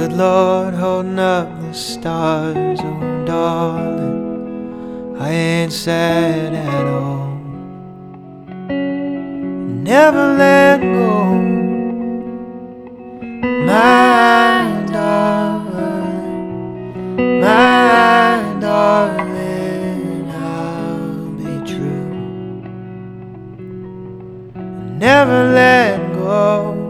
Good Lord, holding up the stars, oh darling, I ain't sad at all. Never let go, my darling, my darling, I'll be true. Never let go.